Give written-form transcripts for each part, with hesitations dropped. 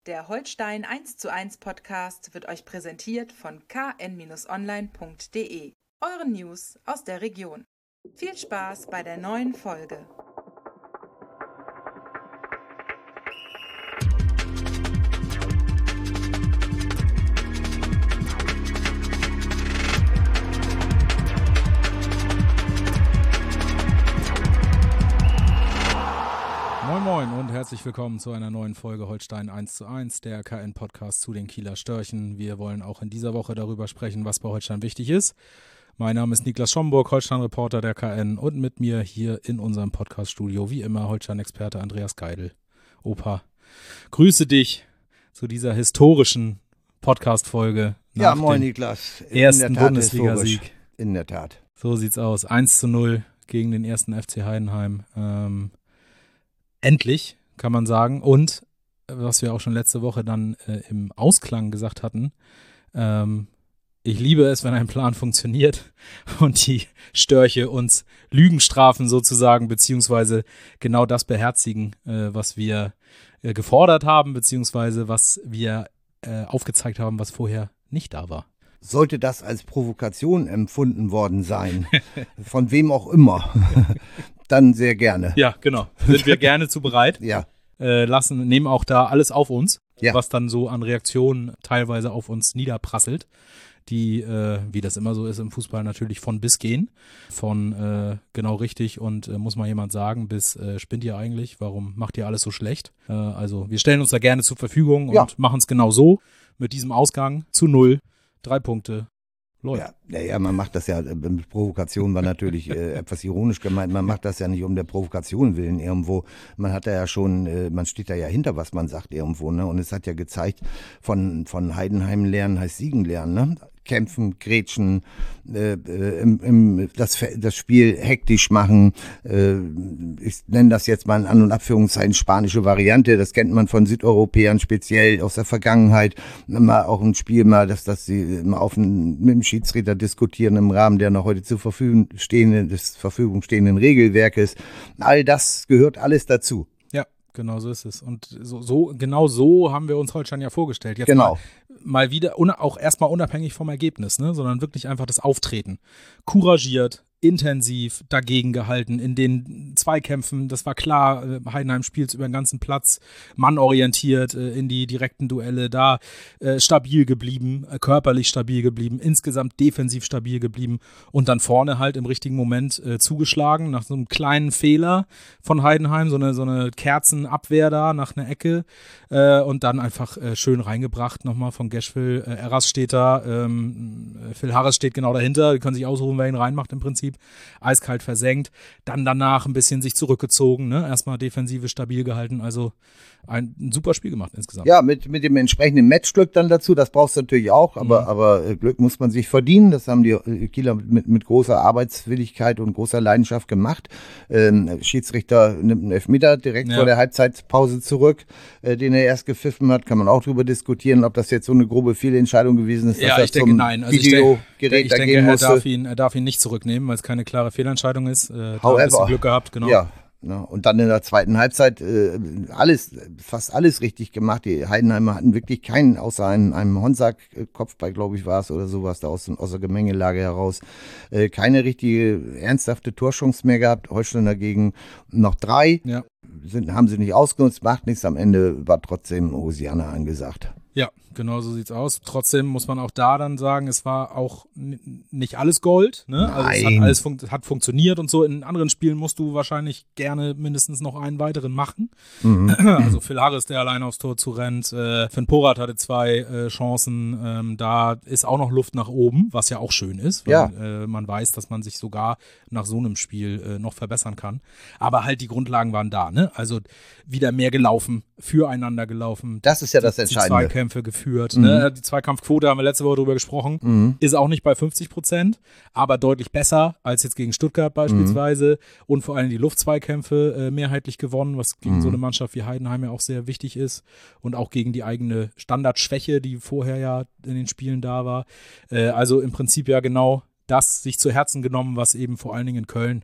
Der Holstein 1:1 Podcast wird euch präsentiert von kn-online.de, euren News aus der Region. Viel Spaß bei der neuen Folge. Moin Moin und herzlich willkommen zu einer neuen Folge Holstein 1:1, der KN-Podcast zu den Kieler Störchen. Wir wollen auch in dieser Woche darüber sprechen, was bei Holstein wichtig ist. Mein Name ist Niklas Schomburg, Holstein-Reporter der KN, und mit mir hier in unserem Podcast-Studio wie immer Holstein-Experte Andreas Geidel. Opa, grüße dich zu dieser historischen Podcast-Folge. Ja, moin Niklas. Ersten Bundesliga-Sieg. In der Tat. So sieht's aus. 1:0 gegen den ersten FC Heidenheim. Endlich, kann man sagen. Und, was wir auch schon letzte Woche dann im Ausklang gesagt hatten, ich liebe es, wenn ein Plan funktioniert und die Störche uns Lügen strafen sozusagen, beziehungsweise genau das beherzigen, was wir gefordert haben, beziehungsweise was wir aufgezeigt haben, was vorher nicht da war. Sollte das als Provokation empfunden worden sein, von wem auch immer, dann sehr gerne. Ja, genau. Sind wir gerne zu bereit. Ja. Nehmen auch da alles auf uns, ja, was dann so an Reaktionen teilweise auf uns niederprasselt, die, wie das immer so ist im Fußball, natürlich von bis gehen. Von genau richtig und muss mal jemand sagen, bis spinnt ihr eigentlich, warum macht ihr alles so schlecht? Also wir stellen uns da gerne zur Verfügung und machen es genau so, mit diesem Ausgang zu 0, 3 Punkte. Läuft. Ja, man macht das ja, Provokation war natürlich etwas ironisch gemeint, man macht das ja nicht um der Provokation willen irgendwo, man hat da ja schon, man steht da ja hinter, was man sagt irgendwo, ne? Und es hat ja gezeigt, von Heidenheim lernen heißt Siegen lernen, ne? Kämpfen, grätschen, das Spiel hektisch machen. Ich nenne das jetzt mal in An- und Abführungszeichen spanische Variante. Das kennt man von Südeuropäern speziell aus der Vergangenheit. Mal auch ein Spiel, dass sie mal mit dem Schiedsrichter diskutieren im Rahmen der noch heute zur Verfügung stehenden Regelwerkes. All das gehört alles dazu. Genau so ist es. Und genau so haben wir uns Holstein ja vorgestellt. Jetzt genau. Mal wieder, auch erstmal unabhängig vom Ergebnis, ne? Sondern wirklich einfach das Auftreten. Couragiert, intensiv dagegen gehalten in den Zweikämpfen. Das war klar, Heidenheim spielt über den ganzen Platz, mannorientiert in die direkten Duelle, da stabil geblieben, körperlich stabil geblieben, insgesamt defensiv stabil geblieben und dann vorne halt im richtigen Moment zugeschlagen, nach so einem kleinen Fehler von Heidenheim, so eine Kerzenabwehr da nach einer Ecke und dann einfach schön reingebracht nochmal von Geschwil. Eras steht da, Phil Harris steht genau dahinter, die können sich ausruhen, wer ihn reinmacht im Prinzip. Eiskalt versenkt, dann danach ein bisschen sich zurückgezogen, ne? Erstmal Defensive stabil gehalten, also ein super Spiel gemacht insgesamt. Ja, mit dem entsprechenden Matchglück dann dazu, das brauchst du natürlich auch, aber Glück muss man sich verdienen, das haben die Kieler mit großer Arbeitswilligkeit und großer Leidenschaft gemacht. Schiedsrichter nimmt einen Elfmeter direkt vor der Halbzeitpause zurück, den er erst gepfiffen hat, kann man auch drüber diskutieren, ob das jetzt so eine grobe Fehlentscheidung gewesen ist, ja, dass ich denke, nein. Also Videogerät ich denke, er darf ihn nicht zurücknehmen, weil es keine klare Fehlentscheidung ist. Da hat ein bisschen Glück gehabt, genau. Ja. Und dann in der zweiten Halbzeit fast alles richtig gemacht. Die Heidenheimer hatten wirklich keinen, außer einem Honsack-Kopfball, glaube ich, war es oder sowas, da aus der Gemengelage heraus. Keine richtige, ernsthafte Torchance mehr gehabt. Holstein dagegen noch 3. Ja. Haben sie nicht ausgenutzt, macht nichts. Am Ende war trotzdem Hosianna angesagt. Ja, genau so sieht's aus. Trotzdem muss man auch da dann sagen, es war auch nicht alles Gold. Ne? Also es hat funktioniert und so. In anderen Spielen musst du wahrscheinlich gerne mindestens noch einen weiteren machen. Also Phil Harris, der allein aufs Tor zurennt. Finn Porat hatte 2 Chancen. Da ist auch noch Luft nach oben, was ja auch schön ist, weil man weiß, dass man sich sogar nach so einem Spiel noch verbessern kann. Aber halt die Grundlagen waren da. Ne? Also wieder mehr gelaufen, füreinander gelaufen. Das ist ja das Entscheidende. Die Zweikämpfe geführt. Ne? Die Zweikampfquote, haben wir letzte Woche drüber gesprochen, ist auch nicht bei 50%, aber deutlich besser als jetzt gegen Stuttgart beispielsweise und vor allem die Luftzweikämpfe mehrheitlich gewonnen, was gegen so eine Mannschaft wie Heidenheim ja auch sehr wichtig ist und auch gegen die eigene Standardschwäche, die vorher ja in den Spielen da war. Also im Prinzip ja genau das sich zu Herzen genommen, was eben vor allen Dingen in Köln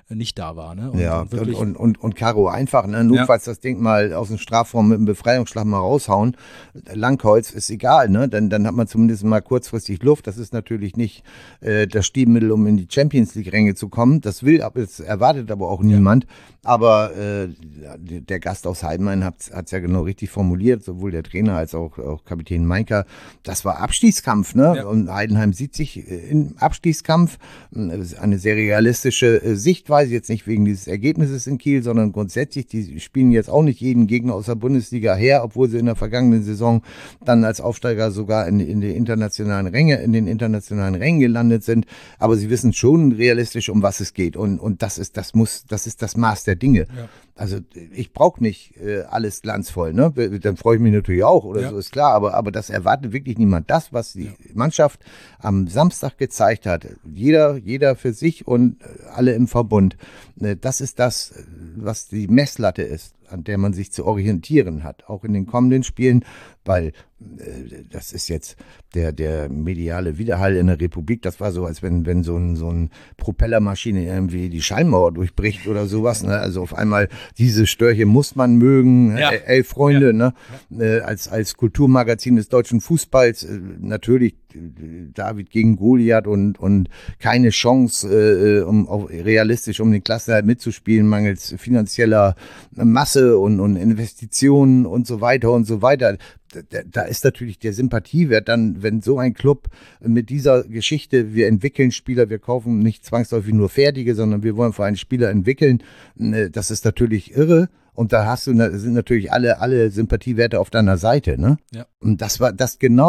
nicht da war. Ne? Und Karo einfach, ne? Notfalls das Ding mal aus dem Strafraum mit einem Befreiungsschlag mal raushauen. Langkreuz ist egal, ne? Dann hat man zumindest mal kurzfristig Luft. Das ist natürlich nicht das Stilmittel, um in die Champions-League-Ränge zu kommen. Das erwartet aber auch niemand. Aber der Gast aus Heidenheim hat es ja genau richtig formuliert, sowohl der Trainer als auch Kapitän Meinker. Das war Abstiegskampf, ne? Ja. Und Heidenheim sieht sich im Abstiegskampf. Eine sehr realistische Sichtweise, jetzt nicht wegen dieses Ergebnisses in Kiel, sondern grundsätzlich, die spielen jetzt auch nicht jeden Gegner aus der Bundesliga her, obwohl sie in der vergangenen Saison dann als Aufsteiger sogar in den internationalen Rängen gelandet sind. Aber sie wissen schon realistisch, um was es geht. Und das ist das Maß der Dinge. Ja. Also ich brauche nicht alles glanzvoll, ne? Dann freue ich mich natürlich auch oder so, ist klar, aber das erwartet wirklich niemand. Das, was die Mannschaft am Samstag gezeigt hat, jeder für sich und alle im Verbund, das ist das, was die Messlatte ist, an der man sich zu orientieren hat, auch in den kommenden Spielen, weil das ist jetzt der mediale Widerhall in der Republik, das war so, als wenn so ein Propellermaschine irgendwie die Schallmauer durchbricht oder sowas, ne? Also auf einmal, diese Störche muss man mögen, Elf Freunde, ne? Als Kulturmagazin des deutschen Fußballs, natürlich David gegen Goliath und keine Chance, realistisch um den Klassenerhalt mitzuspielen, mangels finanzieller Masse und Investitionen und so weiter und so weiter. Da ist natürlich der Sympathiewert dann, wenn so ein Club mit dieser Geschichte, wir entwickeln Spieler, wir kaufen nicht zwangsläufig nur Fertige, sondern wir wollen vor allem Spieler entwickeln, das ist natürlich irre. Und da sind natürlich alle Sympathiewerte auf deiner Seite, ne? Ja. Und das war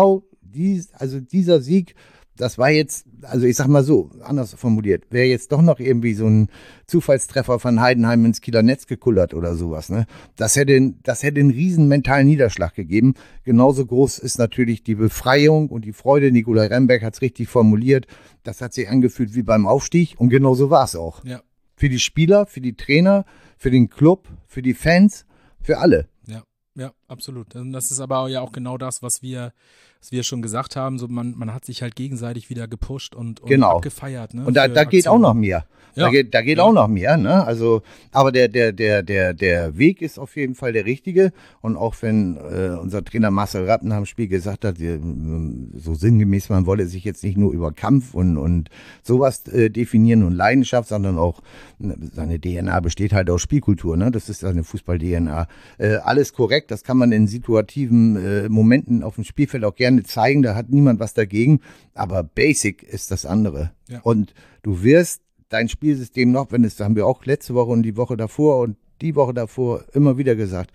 dieser Sieg, das war jetzt, also ich sag mal so, anders formuliert, wäre jetzt doch noch irgendwie so ein Zufallstreffer von Heidenheim ins Kieler Netz gekullert oder sowas, ne? Das hätte einen riesen mentalen Niederschlag gegeben. Genauso groß ist natürlich die Befreiung und die Freude. Nikolai Remberg hat es richtig formuliert. Das hat sich angefühlt wie beim Aufstieg und genauso war es auch. Ja. Für die Spieler, für die Trainer, für den Club, für die Fans, für alle. Ja, absolut. Und das ist aber ja auch genau das, was wir schon gesagt haben. So man hat sich halt gegenseitig wieder gepusht und abgefeiert. Ne, und da geht auch noch mehr. Ja. Da geht auch noch mehr, ne? Also, aber der Weg ist auf jeden Fall der richtige. Und auch wenn unser Trainer Marcel Rapp nach dem Spiel gesagt hat, so sinngemäß, man wolle sich jetzt nicht nur über Kampf und sowas definieren und Leidenschaft, sondern auch seine DNA besteht halt aus Spielkultur, ne? Das ist seine Fußball-DNA. Alles korrekt, das kann man in situativen Momenten auf dem Spielfeld auch gerne zeigen, da hat niemand was dagegen. Aber Basic ist das andere. Ja. Und du wirst dein Spielsystem noch, das haben wir auch letzte Woche und die Woche davor und die Woche davor immer wieder gesagt,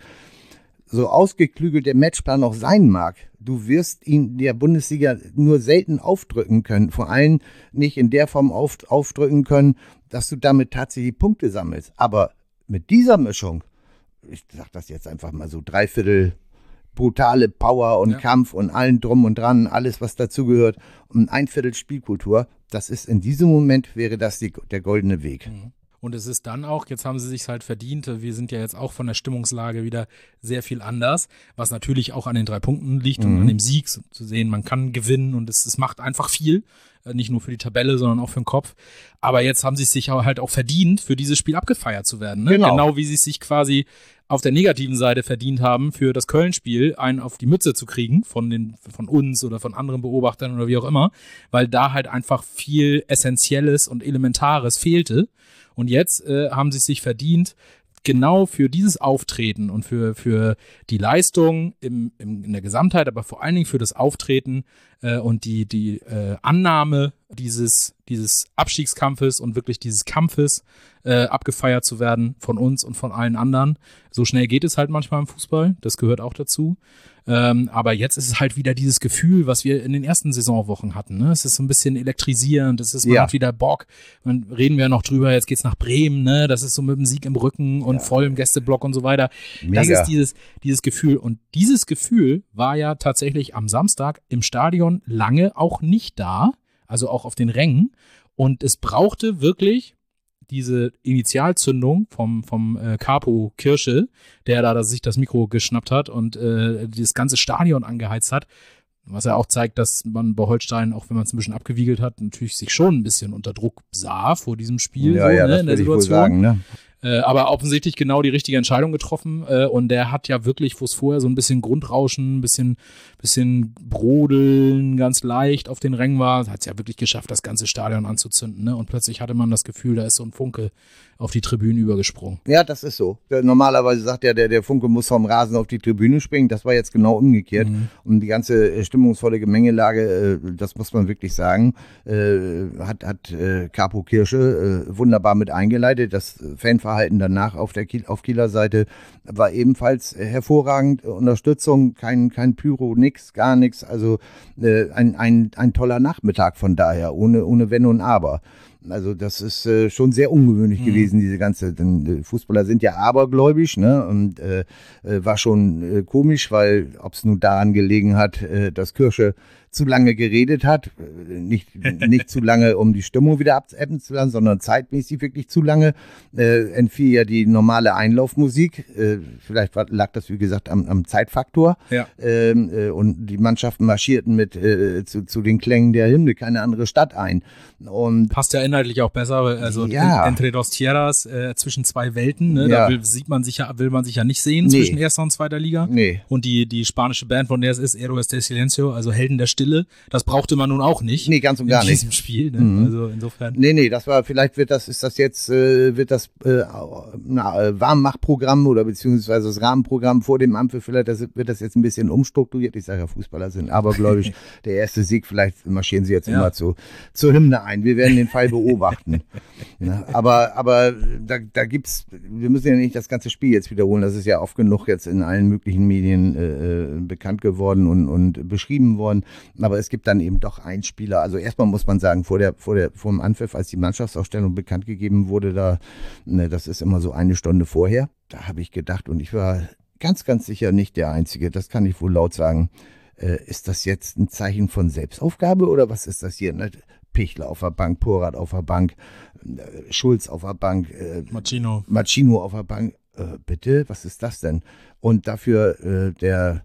so ausgeklügelt der Matchplan auch sein mag, du wirst ihn der Bundesliga nur selten aufdrücken können, vor allem nicht in der Form aufdrücken können, dass du damit tatsächlich Punkte sammelst. Aber mit dieser Mischung, ich sag das jetzt einfach mal so, 3/4 brutale Power und Kampf und allen drum und dran, alles was dazugehört und 1/4 Spielkultur, das ist in diesem Moment, wäre das der goldene Weg. Und es ist dann auch, jetzt haben sie sich halt verdient, wir sind ja jetzt auch von der Stimmungslage wieder sehr viel anders, was natürlich auch an den 3 Punkten liegt und an dem Sieg zu sehen, man kann gewinnen und es macht einfach viel, nicht nur für die Tabelle, sondern auch für den Kopf. Aber jetzt haben sie es sich halt auch verdient, für dieses Spiel abgefeiert zu werden. Ne? Genau wie sie es sich quasi auf der negativen Seite verdient haben, für das Köln-Spiel einen auf die Mütze zu kriegen von uns oder von anderen Beobachtern oder wie auch immer, weil da halt einfach viel Essentielles und Elementares fehlte. Und jetzt haben sie es sich verdient, genau für dieses Auftreten und für die Leistung in der Gesamtheit, aber vor allen Dingen für das Auftreten und die Annahme dieses Abstiegskampfes und wirklich dieses Kampfes abgefeiert zu werden von uns und von allen anderen. So schnell geht es halt manchmal im Fußball, das gehört auch dazu. Aber jetzt ist es halt wieder dieses Gefühl, was wir in den ersten Saisonwochen hatten. Ne? Es ist so ein bisschen elektrisierend, man hat wieder Bock. Dann reden wir noch drüber, jetzt geht's nach Bremen, ne? Das ist so mit dem Sieg im Rücken und voll im Gästeblock und so weiter. Mega. Das ist dieses Gefühl. Und dieses Gefühl war ja tatsächlich am Samstag im Stadion lange auch nicht da, also auch auf den Rängen. Und es brauchte wirklich diese Initialzündung vom Capo Kirsche, der da sich das Mikro geschnappt hat und das ganze Stadion angeheizt hat. Was ja auch zeigt, dass man bei Holstein, auch wenn man es ein bisschen abgewiegelt hat, natürlich sich schon ein bisschen unter Druck sah vor diesem Spiel, Ja, ja, das in der würde ich wohl Situation. sagen, ne? Aber offensichtlich genau die richtige Entscheidung getroffen. Und der hat ja wirklich, wo es vorher so ein bisschen Grundrauschen, ein bisschen Brodeln ganz leicht auf den Rängen war, hat es ja wirklich geschafft, das ganze Stadion anzuzünden. Ne? Und plötzlich hatte man das Gefühl, da ist so ein Funke auf die Tribünen übergesprungen. Ja, das ist so. Normalerweise sagt ja, der Funke muss vom Rasen auf die Tribüne springen. Das war jetzt genau umgekehrt. Und die ganze stimmungsvolle Gemengelage, das muss man wirklich sagen, hat Capo Kirsche wunderbar mit eingeleitet. Das Fanverhalten danach auf Kieler Seite war ebenfalls hervorragend. Unterstützung, kein Pyro, nix, gar nichts. Also ein toller Nachmittag von daher, ohne Wenn und Aber. Also das ist schon sehr ungewöhnlich gewesen, diese ganze, denn Fußballer sind ja abergläubisch, ne? Und war schon komisch, weil ob es nun daran gelegen hat, dass Kirsche zu lange geredet hat, nicht zu lange, um die Stimmung wieder abzuebben zu lassen, sondern zeitmäßig wirklich zu lange, entfiel ja die normale Einlaufmusik, vielleicht lag das wie gesagt am Zeitfaktor, Ja. Und die Mannschaften marschierten mit zu den Klängen der Hymne keine andere Stadt ein. Und passt ja inhaltlich auch besser, also Ja. Entre dos Tierras, zwischen zwei Welten, ne? Ja. Da will man sich ja nicht sehen zwischen erster und zweiter Liga. Nee. Und die spanische Band, von der es ist, Héroes del Silencio, also Helden der Stille, das brauchte man nun auch nicht. Nee, ganz und gar in nicht. diesem Spiel, ne? Also insofern. Nee, das war, vielleicht wird das Warmmachprogramm oder beziehungsweise das Rahmenprogramm vor dem Ampel, vielleicht wird das jetzt ein bisschen umstrukturiert. Ich sage ja, Fußballer sind abergläubisch. Der erste Sieg, vielleicht marschieren sie jetzt immer zur Hymne ein. Wir werden den Fall beobachten. Ja, aber da gibt's, wir müssen ja nicht das ganze Spiel jetzt wiederholen. Das ist ja oft genug jetzt in allen möglichen Medien bekannt geworden und beschrieben worden. Aber es gibt dann eben doch einen Spieler. Also erstmal muss man sagen, vor dem Anpfiff, als die Mannschaftsaufstellung bekannt gegeben wurde, das ist immer so eine Stunde vorher, da habe ich gedacht, und ich war ganz, ganz sicher nicht der Einzige, das kann ich wohl laut sagen, ist das jetzt ein Zeichen von Selbstaufgabe oder was ist das hier? Ne? Pichler auf der Bank, Porat auf der Bank, Schulz auf der Bank, Machino auf der Bank. Bitte, was ist das denn? Und dafür der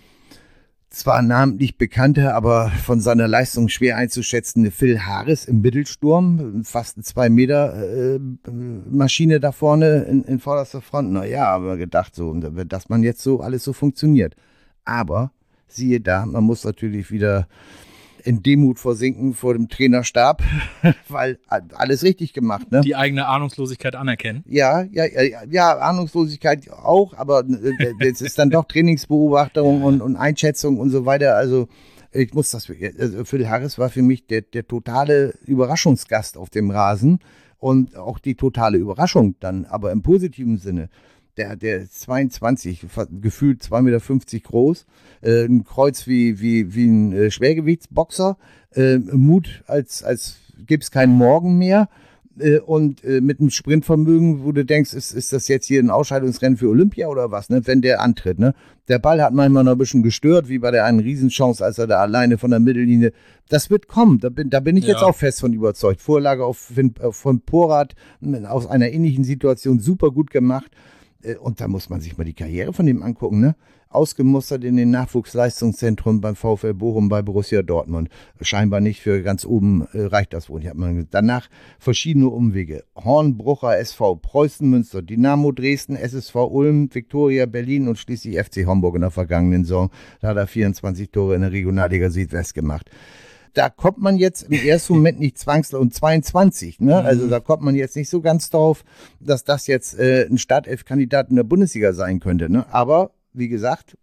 zwar namentlich bekannte, aber von seiner Leistung schwer einzuschätzende Phil Harris im Mittelsturm, fast eine 2 Meter Maschine da vorne in vorderster Front. Naja, aber gedacht so, dass man jetzt so alles so funktioniert. Aber siehe da, man muss natürlich wieder in Demut versinken vor dem Trainerstab, weil alles richtig gemacht, ne? Die eigene Ahnungslosigkeit anerkennen. Ja, Ahnungslosigkeit auch, aber es ist dann doch Trainingsbeobachtung und Einschätzung und so weiter. Also ich muss Phil Harris war für mich der totale Überraschungsgast auf dem Rasen und auch die totale Überraschung dann, aber im positiven Sinne. Der ist 22, gefühlt 2,50 Meter groß, ein Kreuz wie ein Schwergewichtsboxer, Mut, als gibt's keinen Morgen mehr, und mit einem Sprintvermögen, wo du denkst, ist das jetzt hier ein Ausscheidungsrennen für Olympia oder was, ne? Wenn der antritt, ne? Der Ball hat manchmal noch ein bisschen gestört, wie bei der einen Riesenchance, als er da alleine von der Mittellinie. Das wird kommen, da bin ich jetzt auch fest von überzeugt. Vorlage von Porat aus einer ähnlichen Situation super gut gemacht. Und da muss man sich mal die Karriere von dem angucken, ne? Ausgemustert in den Nachwuchsleistungszentren beim VfL Bochum, bei Borussia Dortmund. Scheinbar nicht, für ganz oben reicht das wohl. Danach verschiedene Umwege. Hornbrucher SV Preußen Münster, Dynamo Dresden, SSV Ulm, Viktoria Berlin und schließlich FC Homburg in der vergangenen Saison. Da hat er 24 Tore in der Regionalliga Südwest gemacht. Da kommt man jetzt im ersten Moment nicht zwangsläufig, und 22, ne? Also da kommt man jetzt nicht so ganz drauf, dass das jetzt ein Startelf-Kandidat in der Bundesliga sein könnte, ne? Aber wie gesagt,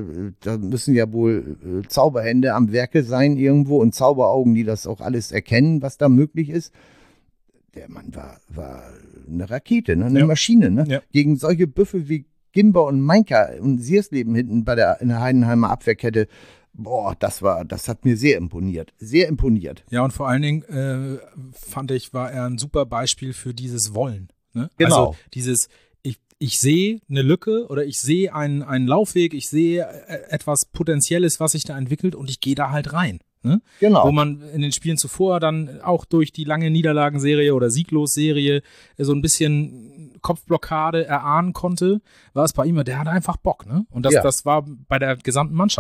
da müssen ja wohl Zauberhände am Werke sein irgendwo und Zauberaugen, die das auch alles erkennen, was da möglich ist. Der Mann war eine Rakete, ne? Eine Maschine, ne? Ja. Gegen solche Büffel wie Gimber und Meinka und Siersleben hinten in der Heidenheimer Abwehrkette. Boah, das hat mir sehr imponiert. Sehr imponiert. Ja, und vor allen Dingen fand ich, war er ein super Beispiel für dieses Wollen. Ne? Genau. Also dieses, ich sehe eine Lücke oder ich sehe einen Laufweg, ich sehe etwas Potenzielles, was sich da entwickelt und ich gehe da halt rein. Ne? Genau. Wo man in den Spielen zuvor dann auch durch die lange Niederlagenserie oder Sieglos-Serie so ein bisschen Kopfblockade erahnen konnte, war es bei ihm, der hatte einfach Bock. Ne? Und das war bei der gesamten Mannschaft so.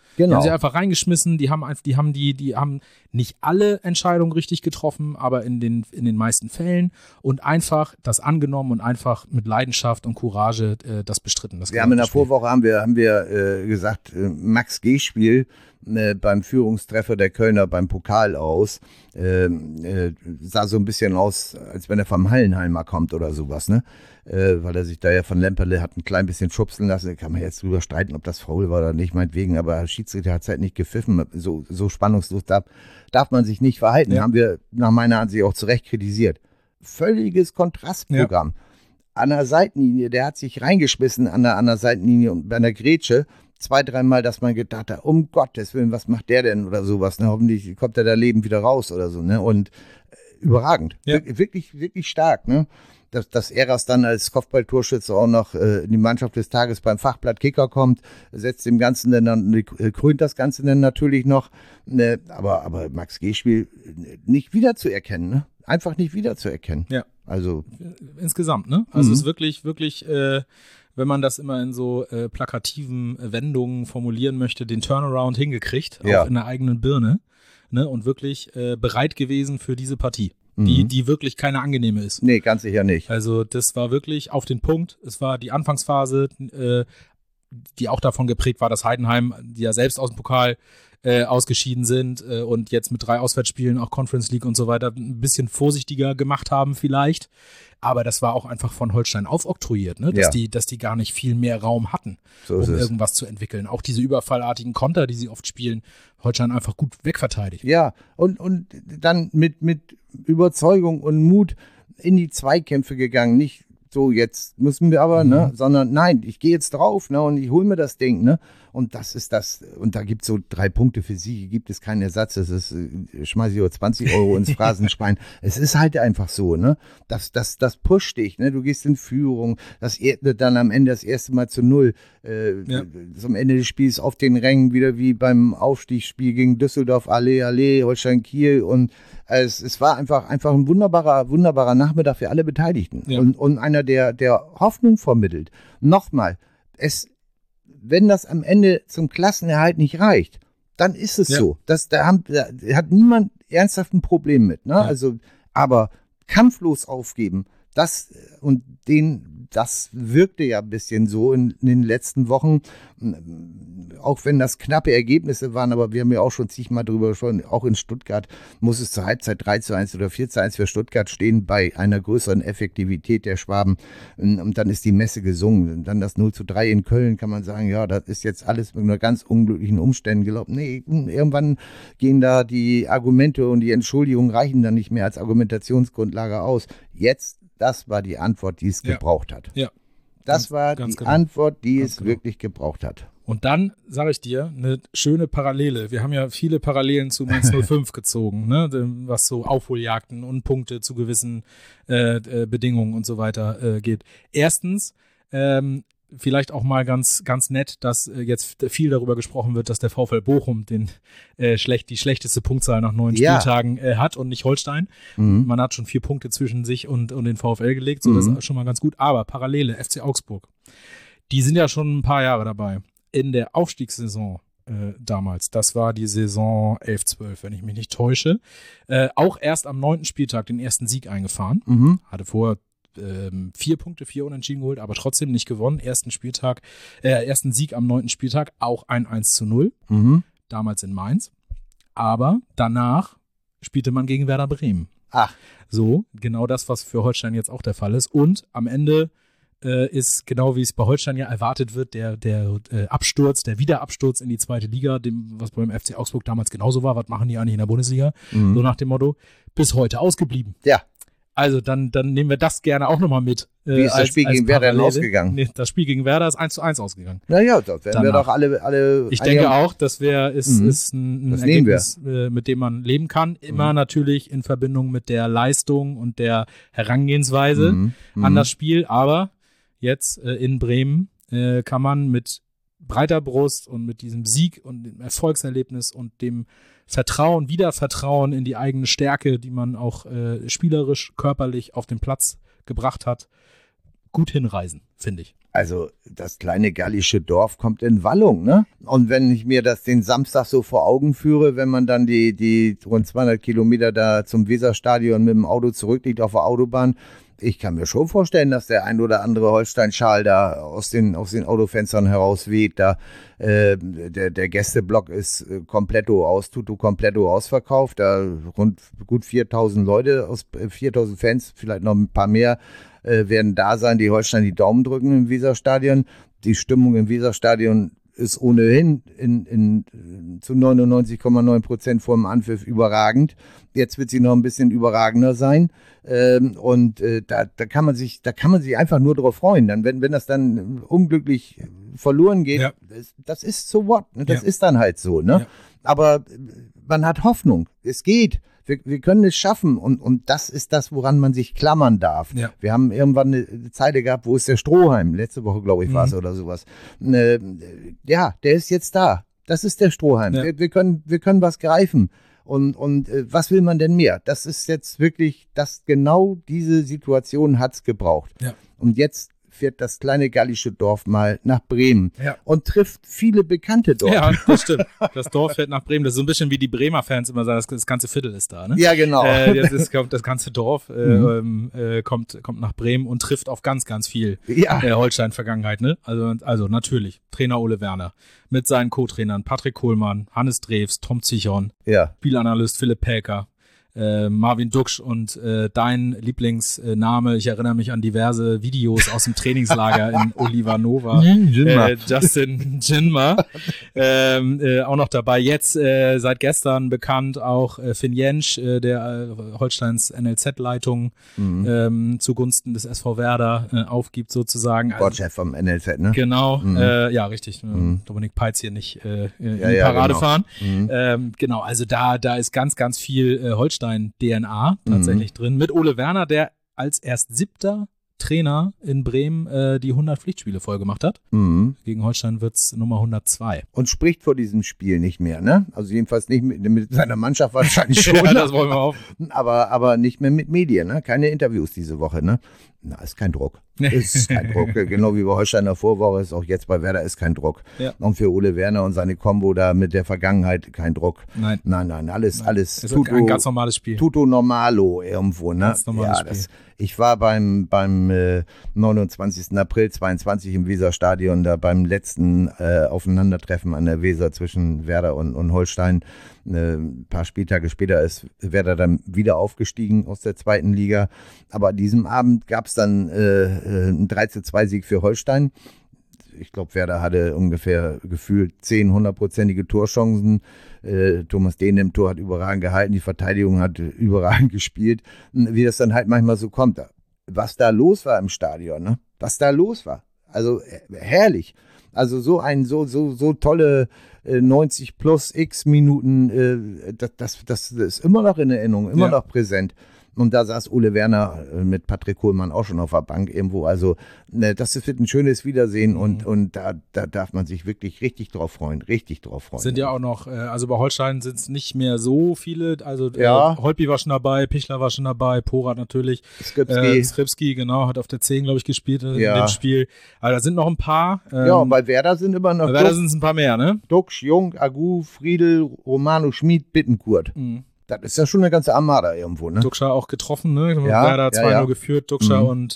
Genau. Die haben sie einfach reingeschmissen, die haben nicht alle Entscheidungen richtig getroffen, aber in den meisten Fällen und einfach das angenommen und einfach mit Leidenschaft und Courage das bestritten. Wir haben in der Vorwoche haben wir gesagt, Max G-Spiel beim Führungstreffer der Kölner beim Pokal aus, sah so ein bisschen aus, als wenn er vom Hallenheimer kommt oder sowas, ne? Weil er sich da ja von Lemperle hat ein klein bisschen schubsen lassen. Da kann man jetzt drüber streiten, ob das faul war oder nicht, meinetwegen, aber der Schiedsrichter hat es halt nicht gepfiffen. So spannungslos darf man sich nicht verhalten. Ja. Haben wir nach meiner Ansicht auch zu Recht kritisiert. Völliges Kontrastprogramm. Ja. An der Seitenlinie, der hat sich reingeschmissen an der Seitenlinie und bei einer Grätsche 2-3 Mal, dass man gedacht hat, um Gottes Willen, was macht der denn oder sowas, ne? Hoffentlich kommt er da lebend wieder raus oder so, ne? Und überragend, ja. Wirklich, wirklich stark, ne? Dass Eras dann als Kopfballtorschütze auch noch in die Mannschaft des Tages beim Fachblatt Kicker kommt, setzt dem Ganzen dann, krönt das Ganze dann natürlich noch, ne? Aber Max G-Spiel nicht wiederzuerkennen, ne? Einfach nicht wiederzuerkennen. Ja. Also insgesamt, ne? Also es ist wirklich, wenn man das immer in so plakativen Wendungen formulieren möchte, den Turnaround hingekriegt, ja. auch in der eigenen Birne, ne? Und wirklich bereit gewesen für diese Partie, die wirklich keine angenehme ist. Nee, ganz sicher nicht. Also das war wirklich auf den Punkt. Es war die Anfangsphase, die auch davon geprägt war, dass Heidenheim, die ja selbst aus dem Pokal ausgeschieden sind und jetzt mit 3 Auswärtsspielen auch Conference League und so weiter ein bisschen vorsichtiger gemacht haben vielleicht. Aber das war auch einfach von Holstein aufoktroyiert, ne? Dass die gar nicht viel mehr Raum hatten, um irgendwas zu entwickeln. Auch diese überfallartigen Konter, die sie oft spielen, Holstein einfach gut wegverteidigt. Ja, und dann mit Überzeugung und Mut in die Zweikämpfe gegangen. Nicht so, jetzt müssen wir aber, ne? Sondern nein, ich gehe jetzt drauf, ne? Und ich hole mir das Ding, ne? Und das ist das, und da gibt es so 3 Punkte für Siege, gibt es keinen Ersatz, das ist, schmeiße ich auch 20 € ins Phrasenschwein. Es ist halt einfach so, ne? Das pusht dich, ne? Du gehst in Führung, dann am Ende das erste Mal zu 0, zum Ende des Spiels auf den Rängen, wieder wie beim Aufstiegsspiel gegen Düsseldorf, Alle, Holstein Kiel, und es war einfach ein wunderbarer Nachmittag für alle Beteiligten. Ja. Und einer, der Hoffnung vermittelt. Nochmal, wenn das am Ende zum Klassenerhalt nicht reicht, dann ist es so. Da hat niemand ernsthaft ein Problem mit. Ne? Ja. Also, aber kampflos aufgeben, das wirkte ja ein bisschen so in den letzten Wochen, auch wenn das knappe Ergebnisse waren, aber wir haben ja auch schon zigmal drüber gesprochen, auch in Stuttgart muss es zur Halbzeit 3:1 oder 4:1 für Stuttgart stehen, bei einer größeren Effektivität der Schwaben, und dann ist die Messe gesungen. Und dann das 0:3 in Köln, kann man sagen, ja, das ist jetzt alles mit einer ganz unglücklichen Umständen gelaufen. Nee, irgendwann gehen da die Argumente und die Entschuldigungen reichen dann nicht mehr als Argumentationsgrundlage aus. Jetzt, das war die Antwort, die es gebraucht hat. Ja. Das war die Antwort, die es wirklich gebraucht hat. Und dann, sage ich dir, eine schöne Parallele. Wir haben ja viele Parallelen zu Mainz 05 gezogen, ne? Was so Aufholjagden und Punkte zu gewissen Bedingungen und so weiter geht. Erstens, vielleicht auch mal ganz, ganz nett, dass jetzt viel darüber gesprochen wird, dass der VfL Bochum die schlechteste Punktzahl nach 9 Spieltagen hat und nicht Holstein. Man hat schon 4 Punkte zwischen sich und den VfL gelegt, so das ist schon mal ganz gut. Aber Parallele, FC Augsburg, die sind ja schon ein paar Jahre dabei. In der Aufstiegssaison damals, das war die Saison 11/12, wenn ich mich nicht täusche, auch erst am 9. Spieltag den ersten Sieg eingefahren. Hatte vorher 4 Punkte, 4 Unentschieden geholt, aber trotzdem nicht gewonnen. Ersten Sieg am 9. Spieltag, auch ein 1:0, damals in Mainz. Aber danach spielte man gegen Werder Bremen. Ach. So, genau das, was für Holstein jetzt auch der Fall ist. Und am Ende ist, genau wie es bei Holstein ja erwartet wird, der Absturz, der Wiederabsturz in die 2. Liga, was beim FC Augsburg damals genauso war. Was machen die eigentlich in der Bundesliga? So nach dem Motto, bis heute ausgeblieben. Ja. Also dann nehmen wir das gerne auch nochmal mit. Wie ist das Spiel gegen Werder denn ausgegangen? Nee, das Spiel gegen Werder ist 1:1 ausgegangen. Naja, da werden wir doch alle. Ich denke auch, das ist ein Ergebnis, mit dem man leben kann. Immer natürlich in Verbindung mit der Leistung und der Herangehensweise an das Spiel. Aber jetzt in Bremen kann man mit breiter Brust und mit diesem Sieg und dem Erfolgserlebnis und dem Wiedervertrauen in die eigene Stärke, die man auch spielerisch, körperlich auf den Platz gebracht hat, gut hinreisen, finde ich. Also das kleine gallische Dorf kommt in Wallung, ne? Und wenn ich mir das den Samstag so vor Augen führe, wenn man dann die rund 200 Kilometer da zum Weserstadion mit dem Auto zurückliegt auf der Autobahn, ich kann mir schon vorstellen, dass der ein oder andere Holstein-Schal da aus den Autofenstern herausweht. Da der Gästeblock ist Tutu kompletto ausverkauft. Da rund gut 4.000 Leute, 4.000 Fans, vielleicht noch ein paar mehr, werden da sein, die Holstein die Daumen drücken im Weserstadion. Die Stimmung im Weserstadion ist ohnehin zu 99,9% vor dem Anpfiff überragend. Jetzt wird sie noch ein bisschen überragender sein. Da kann man sich einfach nur drauf freuen. Dann, wenn das dann unglücklich verloren geht, ja. Das ist so what. Ne? Das ist dann halt so. Ne? Ja. Aber man hat Hoffnung. Es geht. Wir können es schaffen und das ist das, woran man sich klammern darf. Ja. Wir haben irgendwann eine Zeit gehabt, wo ist der Strohhalm? Letzte Woche, glaube ich, war es oder sowas. Ja, der ist jetzt da. Das ist der Strohhalm. Ja. Wir können was greifen. Und was will man denn mehr? Das ist jetzt wirklich, genau diese Situation hat's gebraucht. Ja. Und jetzt fährt das kleine gallische Dorf mal nach Bremen und trifft viele Bekannte dort. Ja, das stimmt. Das Dorf fährt nach Bremen. Das ist so ein bisschen wie die Bremer Fans immer sagen, das ganze Viertel ist da. Ne? Ja, genau. Jetzt kommt das ganze Dorf kommt nach Bremen und trifft auf ganz, ganz viel Holstein-Vergangenheit. Ne? Also natürlich, Trainer Ole Werner mit seinen Co-Trainern Patrick Kohlmann, Hannes Drews, Tom Zichon, Spielanalyst Philipp Pelker, Marvin Duksch und dein Lieblingsname, ich erinnere mich an diverse Videos aus dem Trainingslager in Olivanova, Justin Jinma, auch noch dabei. Jetzt seit gestern bekannt auch Finn Jentsch, der Holsteins NLZ-Leitung zugunsten des SV Werder aufgibt sozusagen. Sportchef vom NLZ, ne? Genau, ja richtig, Dominik Peitz hier nicht in die Parade fahren. Genau, also da ist ganz, ganz viel Holstein DNA tatsächlich drin, mit Ole Werner, der als erst 7. Trainer in Bremen die 100 Pflichtspiele voll gemacht hat. Gegen Holstein wird's Nummer 102. Und spricht vor diesem Spiel nicht mehr, ne? Also jedenfalls nicht mit seiner Mannschaft wahrscheinlich schon. Ja, das wollen wir auch. Aber nicht mehr mit Medien, ne? Keine Interviews diese Woche, ne? Na, ist kein Druck. Ist kein Druck. Genau wie bei Holstein in der Vorwoche ist auch jetzt bei Werder ist kein Druck. Ja. Und für Ole Werner und seine Kombo da mit der Vergangenheit kein Druck. Nein, alles. Es ist ein ganz normales Spiel. Tutto normalo irgendwo, ne? Ganz normales Spiel. Ich war beim 29. April 22 im Weserstadion, da beim letzten Aufeinandertreffen an der Weser zwischen Werder und Holstein. Ein paar Spieltage später ist Werder dann wieder aufgestiegen aus der 2. Liga. Aber an diesem Abend gab es dann einen 3:2 für Holstein. Ich glaube, Werder hatte ungefähr gefühlt 10 hundertprozentige Torchancen. Thomas Dehn im Tor hat überragend gehalten, die Verteidigung hat überragend gespielt. Wie das dann halt manchmal so kommt. Was da los war im Stadion, ne? Was da los war. Also herrlich. Also so tolle 90 plus x Minuten, das ist immer noch in Erinnerung, immer noch präsent. Und da saß Ole Werner mit Patrick Kohlmann auch schon auf der Bank irgendwo. Also das wird ein schönes Wiedersehen und da darf man sich wirklich richtig drauf freuen. Sind ja auch noch, also bei Holstein sind es nicht mehr so viele. Also Holpi war schon dabei, Pichler war schon dabei, Porat natürlich. Skripski, genau, hat auf der 10, glaube ich, gespielt in dem Spiel. Aber da sind noch ein paar. Und bei Werder sind immer noch. Bei Werder sind es ein paar mehr, ne? Duksch, Jung, Agu, Friedel, Romano, Schmid, Bittenkurt. Das ist ja schon eine ganze Armada irgendwo, ne? Duxcher auch getroffen, ne? Werder 2-0 geführt, Duxcher und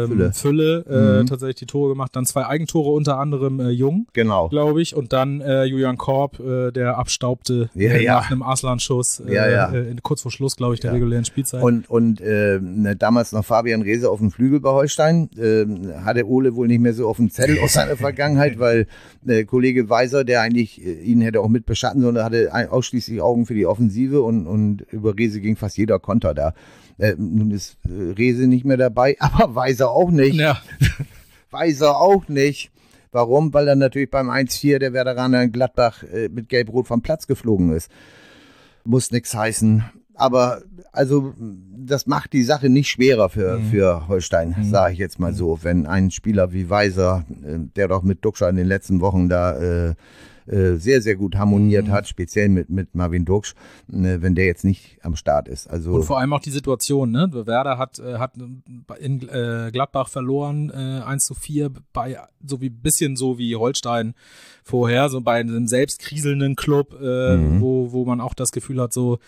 Fülle tatsächlich die Tore gemacht. Dann 2 Eigentore, unter anderem Jung, glaube ich. Und dann Julian Korb, der abstaubte nach einem Arslan-Schuss kurz vor Schluss, glaube ich, der regulären Spielzeit. Und damals noch Fabian Reese auf dem Flügel bei Holstein, hatte Ole wohl nicht mehr so auf dem Zettel aus seiner Vergangenheit, weil Kollege Weiser, der eigentlich ihn hätte auch mit beschatten sollen, hatte ausschließlich Augen für die Offensive und über Reese ging fast jeder Konter da. Nun ist Reese nicht mehr dabei, aber Weiser auch nicht. Ja. Weiser auch nicht. Warum? Weil er natürlich beim 1-4 der Werderaner in Gladbach mit Gelb-Rot vom Platz geflogen ist. Muss nichts heißen. Aber also das macht die Sache nicht schwerer für Holstein, sage ich jetzt mal so. Wenn ein Spieler wie Weiser, der doch mit Duxcher in den letzten Wochen da sehr, sehr gut harmoniert hat, speziell mit Marvin Duksch, wenn der jetzt nicht am Start ist. Also und vor allem auch die Situation, ne? Werder hat in Gladbach verloren, 1:4, bisschen so wie Holstein vorher, so bei einem selbst kriselnden Club, wo man auch das Gefühl hat, so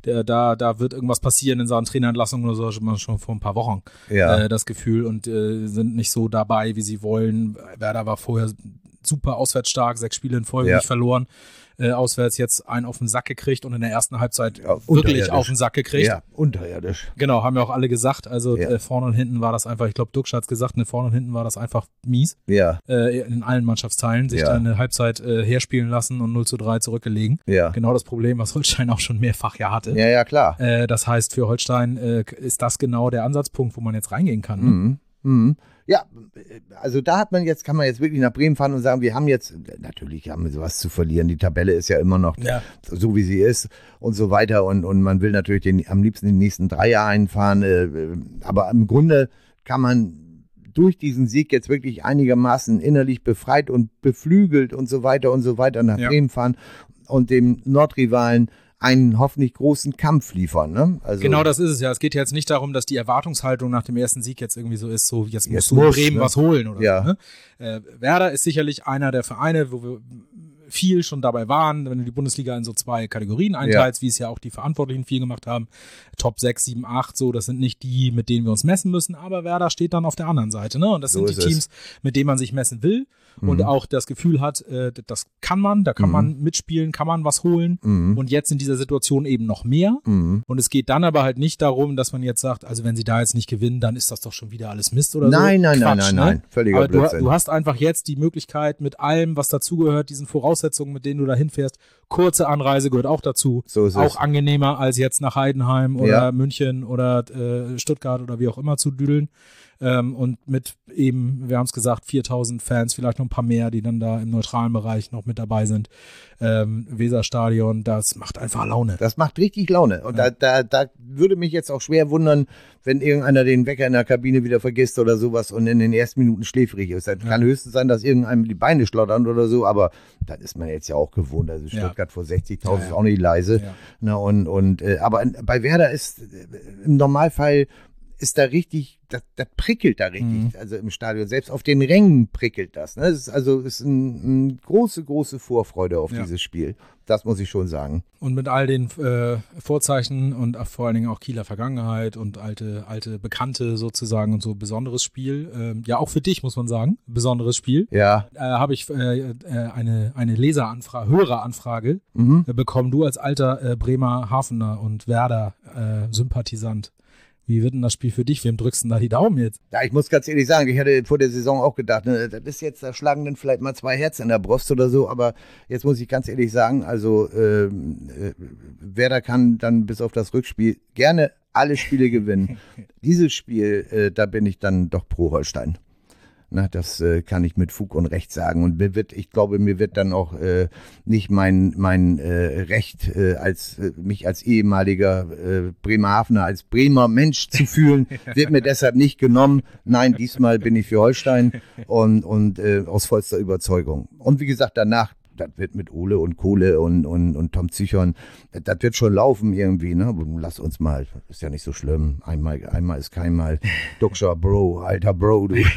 da wird irgendwas passieren in Sachen Trainerentlassung oder so, man schon vor ein paar Wochen das Gefühl und sind nicht so dabei, wie sie wollen. Werder war vorher super auswärts stark, 6 Spiele in Folge nicht verloren. Auswärts jetzt einen auf den Sack gekriegt und in der ersten Halbzeit wirklich auf den Sack gekriegt. Ja, unterirdisch. Genau, haben ja auch alle gesagt. Also vorne und hinten war das einfach, ich glaube, Duksch hat's gesagt, vorne und hinten war das einfach mies. Ja. In allen Mannschaftsteilen sich dann eine Halbzeit herspielen lassen und 0:3 zurückgelegen. Ja. Genau das Problem, was Holstein auch schon mehrfach hatte. Ja, klar. Das heißt, für Holstein ist das genau der Ansatzpunkt, wo man jetzt reingehen kann. Ne? Ja, also kann man jetzt wirklich nach Bremen fahren und sagen, natürlich haben wir sowas zu verlieren. Die Tabelle ist ja immer noch so, wie sie ist und so weiter. Und man will natürlich am liebsten die nächsten 3 Jahre einfahren. Aber im Grunde kann man durch diesen Sieg jetzt wirklich einigermaßen innerlich befreit und beflügelt und so weiter nach Bremen fahren und dem Nordrivalen einen hoffentlich großen Kampf liefern. Ne? Also genau, das ist es ja. Es geht ja jetzt nicht darum, dass die Erwartungshaltung nach dem ersten Sieg jetzt irgendwie so ist, so jetzt musst du in Bremen was holen oder so. Ne? Werder ist sicherlich einer der Vereine, wo wir viel schon dabei waren, wenn du die Bundesliga in so 2 Kategorien einteilst, wie es ja auch die Verantwortlichen viel gemacht haben. Top 6, 7, 8, so, das sind nicht die, mit denen wir uns messen müssen, aber Werder steht dann auf der anderen Seite, ne? Und das sind die Teams, mit denen man sich messen will und auch das Gefühl hat, das kann man, da kann man mitspielen, kann man was holen und jetzt in dieser Situation eben noch mehr und es geht dann aber halt nicht darum, dass man jetzt sagt, also wenn sie da jetzt nicht gewinnen, dann ist das doch schon wieder alles Mist oder so. Nein, völliger Blödsinn. Du hast einfach jetzt die Möglichkeit mit allem, was dazugehört, diesen Voraussetzungen, mit denen du da hinfährst, kurze Anreise gehört auch dazu, so ist auch es. Angenehmer als jetzt nach Heidenheim oder München oder Stuttgart oder wie auch immer zu düdeln. Und mit eben, wir haben es gesagt, 4.000 Fans, vielleicht noch ein paar mehr, die dann da im neutralen Bereich noch mit dabei sind. Weserstadion, das macht einfach Laune. Das macht richtig Laune. Und da würde mich jetzt auch schwer wundern, wenn irgendeiner den Wecker in der Kabine wieder vergisst oder sowas und in den ersten Minuten schläfrig ist. Das kann höchstens sein, dass irgendeinem die Beine schlottern oder so, aber das ist man jetzt ja auch gewohnt. Also Stuttgart vor 60.000 ist auch nicht leise. Ja. Na, aber bei Werder ist im Normalfall ist da richtig, das prickelt da richtig, also im Stadion, selbst auf den Rängen prickelt das. Ne? Es ist eine große Vorfreude auf dieses Spiel, das muss ich schon sagen. Und mit all den Vorzeichen und vor allen Dingen auch Kieler Vergangenheit und alte Bekannte sozusagen und so, besonderes Spiel, ja auch für dich, muss man sagen, besonderes Spiel. Ja. Habe ich eine Höreranfrage bekommen, du als alter Bremerhavener und Werder-Sympathisant. Wie wird denn das Spiel für dich? Wem drückst du denn da die Daumen jetzt? Ja, ich muss ganz ehrlich sagen, ich hatte vor der Saison auch gedacht, ne, das ist jetzt, da schlagen dann vielleicht mal 2 Herzen in der Brust oder so, aber jetzt muss ich ganz ehrlich sagen, also Werder kann dann bis auf das Rückspiel gerne alle Spiele gewinnen. Dieses Spiel, da bin ich dann doch pro Holstein. Na, das kann ich mit Fug und Recht sagen. Und ich glaube, mir wird dann auch nicht mein Recht, mich als ehemaliger Bremerhavener, als Bremer Mensch zu fühlen, wird mir deshalb nicht genommen. Nein, diesmal bin ich für Holstein und aus vollster Überzeugung. Und wie gesagt, danach, das wird mit Ole und Kohle und Tom Zichon, das wird schon laufen irgendwie, ne? Lass uns mal, ist ja nicht so schlimm. Einmal ist keinmal. Duxcher Bro, alter Bro, du.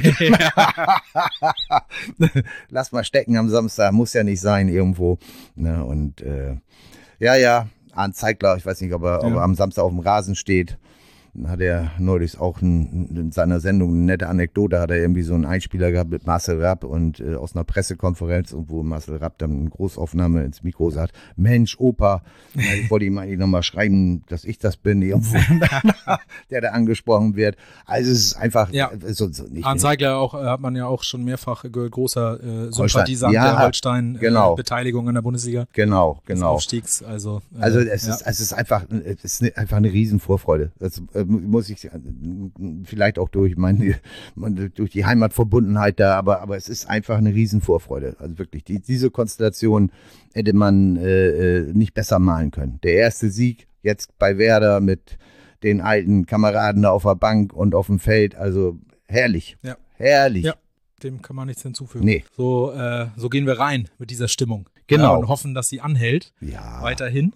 Lass mal stecken am Samstag, muss ja nicht sein irgendwo. Ne? Und Arndt Zeigler, ich weiß nicht, ob er am Samstag auf dem Rasen steht. Hat er neulich auch in seiner Sendung eine nette Anekdote, hat er irgendwie so einen Einspieler gehabt mit Marcel Rapp und aus einer Pressekonferenz, und wo Marcel Rapp dann eine Großaufnahme ins Mikro sagt, Mensch, Opa, ich wollte ihm eigentlich nochmal schreiben, dass ich das bin, irgendwo, der da angesprochen wird. Also es ist einfach so nicht. Arndt Zeigler auch, hat man ja auch schon mehrfach großer Sympathisant der Holstein Beteiligung in der Bundesliga. Genau. Des Aufstiegs, also es ist einfach eine Riesenvorfreude. Das muss ich vielleicht auch durch die Heimatverbundenheit da, aber es ist einfach eine Riesenvorfreude. Also wirklich, diese Konstellation hätte man nicht besser malen können. Der erste Sieg jetzt bei Werder mit den alten Kameraden da auf der Bank und auf dem Feld, also herrlich. Ja. Herrlich. Ja, dem kann man nichts hinzufügen. Nee. So gehen wir rein mit dieser Stimmung. Genau. Ja, und hoffen, dass sie anhält. Ja. Weiterhin.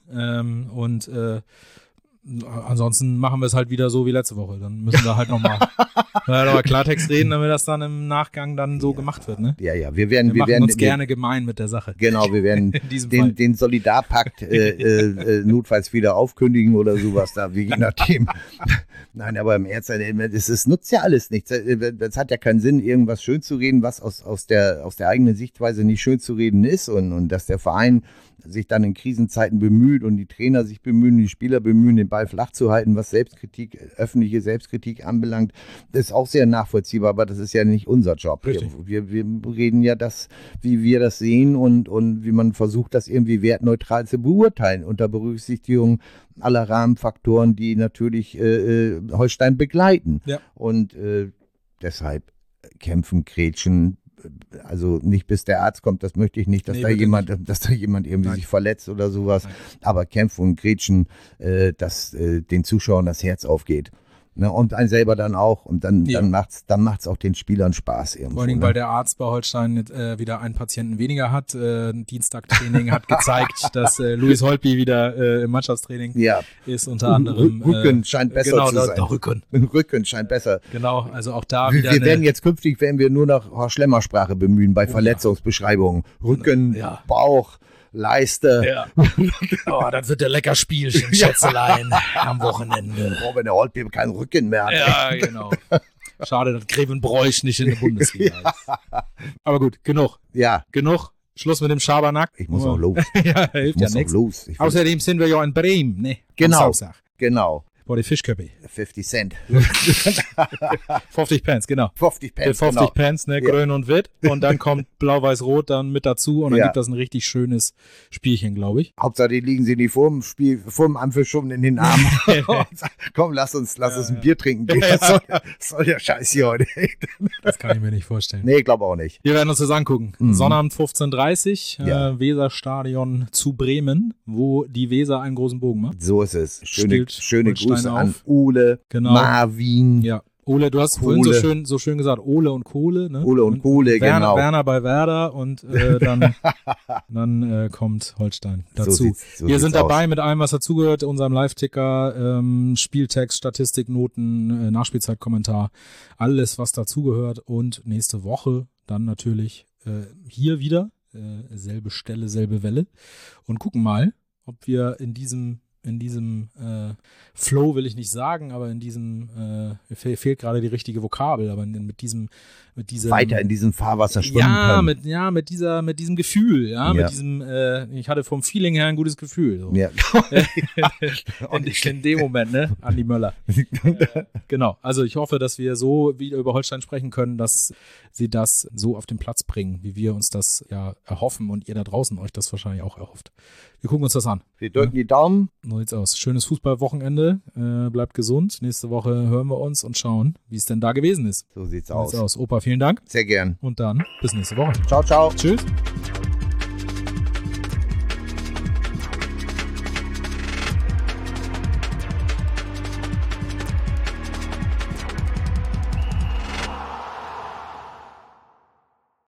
Ansonsten machen wir es halt wieder so wie letzte Woche. Dann müssen wir halt nochmal Klartext reden, damit das dann im Nachgang dann so gemacht wird. Ne? Ja, wir Wir machen werden uns gerne gemein mit der Sache. Genau, wir werden den Solidarpakt notfalls wieder aufkündigen oder sowas da, je nachdem. Nein, aber im Ernst, es nutzt ja alles nichts. Es hat ja keinen Sinn, irgendwas schön zu reden, was aus der eigenen Sichtweise nicht schön zu reden ist und dass der Verein sich dann in Krisenzeiten bemüht und die Trainer sich bemühen, die Spieler bemühen, den Ball flach zu halten, was Selbstkritik, öffentliche Selbstkritik anbelangt, ist auch sehr nachvollziehbar, aber das ist ja nicht unser Job. Wir reden ja das, wie wir das sehen und wie man versucht, das irgendwie wertneutral zu beurteilen, unter Berücksichtigung aller Rahmenfaktoren, die natürlich Holstein begleiten. Ja. Und deshalb kämpfen, krätschen, also nicht bis der Arzt kommt, das möchte ich nicht, dass da jemand irgendwie sich verletzt oder sowas. Nein. Aber kämpfen und grätschen, dass den Zuschauern das Herz aufgeht. Ne, und einen selber dann auch. Und dann macht's auch den Spielern Spaß irgendwo. Vor allem, weil der Arzt bei Holstein wieder einen Patienten weniger hat. Dienstagtraining hat gezeigt, dass Luis Holtby wieder im Mannschaftstraining ist, unter anderem. Rücken scheint besser zu sein. Rücken scheint besser. Genau, also auch da wieder. Wir werden jetzt künftig, werden wir nur noch Horst-Schlemmer-Sprache bemühen bei Verletzungsbeschreibungen. Rücken, Bauch, Leiste. Ja. Oh, das wird der lecker Spielchen, Schätzelein, am Wochenende. Oh, wenn der Holtby keinen Rücken mehr hat. Ja, genau. Schade, dass Grevenbroich nicht in der Bundesliga ist. Aber gut, genug. Ja. Genug. Schluss mit dem Schabernack. Ich muss auch los. Ja, hilft ja nichts. Außerdem sind wir ja in Bremen, ne? Genau. Boah, die Fischköpfe. 50 Cent. 50 Pence, genau. 50 Pence, 50 Pence, ne, grün und witt. Und dann kommt Blau-Weiß-Rot dann mit dazu und dann gibt das ein richtig schönes Spielchen, glaube ich. Hauptsache, die liegen sie nicht vor dem Ampelschuppen in den Armen. Komm, lass uns ein Bier trinken gehen. Was soll der Scheiß hier heute? Das kann ich mir nicht vorstellen. Nee, ich glaube auch nicht. Wir werden uns das angucken. Sonnabend 15:30 Uhr, Weserstadion zu Bremen, wo die Weser einen großen Bogen macht. So ist es. Schöne Grüße an Ole, Marvin. Ja, Ole, du hast vorhin so schön gesagt, Ole und Kohle. Ne? Ole und Kohle, genau. Werner bei Werder und dann kommt Holstein dazu. Wir sind dabei mit allem, was dazugehört, unserem Live-Ticker, Spieltext, Statistiknoten, Nachspielzeitkommentar, alles, was dazugehört. Und nächste Woche dann natürlich hier wieder, selbe Stelle, selbe Welle. Und gucken mal, ob wir in diesem Flow will ich nicht sagen, aber in diesem fehlt gerade die richtige Vokabel, aber mit diesem weiter in diesem Fahrwasser schwimmen können. Mit diesem Gefühl, mit diesem ich hatte vom Feeling her ein gutes Gefühl. So. Ja. Und in dem Moment, ne, Andi Möller. Genau, also ich hoffe, dass wir so wieder über Holstein sprechen können, dass sie das so auf den Platz bringen, wie wir uns das ja erhoffen und ihr da draußen euch das wahrscheinlich auch erhofft. Wir gucken uns das an. Wir drücken die Daumen. So sieht's aus. Schönes Fußballwochenende. Bleibt gesund. Nächste Woche hören wir uns und schauen, wie es denn da gewesen ist. So sieht's aus. Opa, vielen Dank. Sehr gern. Und dann bis nächste Woche. Ciao, ciao. Tschüss.